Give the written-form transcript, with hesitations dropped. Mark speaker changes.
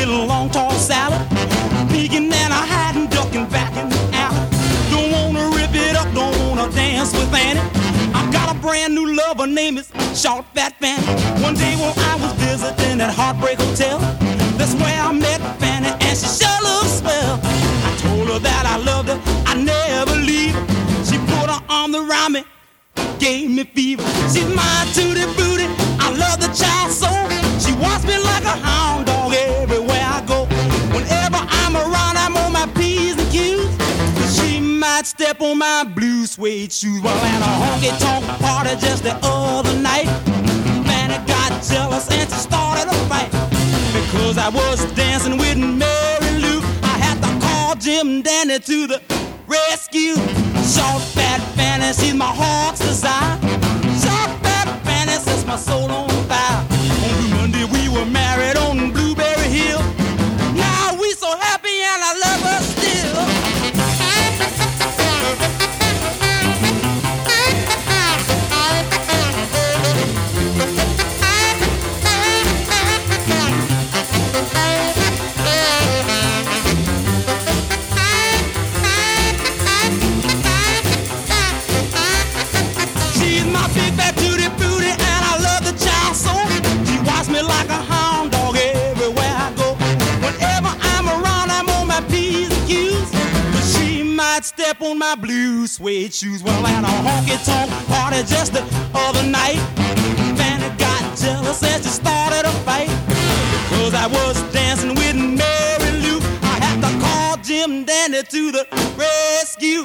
Speaker 1: little long tall salad, peeking and a hiding, ducking back in the alley. Don't wanna rip it up, don't wanna dance with Annie. I got a brand new lover, name is Short Fat Fanny. One day when I was visiting at Heartbreak Hotel, that's where I met Fanny, and she sure looks swell. I told her that I loved her, I never leave her. She put her arm around me, gave me fever. She's my tutti booty, I love the child so. She wants me like a hound dog everywhere I go. Whenever I'm around, I'm on my P's and Q's. She might step on my blue suede shoes. Well, at a honky-tonk party just the other night, Fanny got jealous and she started a fight. Because I was dancing with Mary Lou, I had to call Jim Dandy to the rescue. Short Fat Fanny, she's my heart's desire. Short Fat Fanny sets my soul on fire. On Blue Monday we were married on Blueberry Hill. Now we so happy and I love her still. She's my big fat tutti booty and I love the child so. She walks me like a hound dog everywhere I go. Whenever I'm around, I'm on my P's and Q's. But she might step on my blue suede shoes. Well, at a honky-tonk party just the other night, Fanny got jealous and she started a fight. Because I was dancing with Mary Lou, I had to call Jim Dandy to the rescue.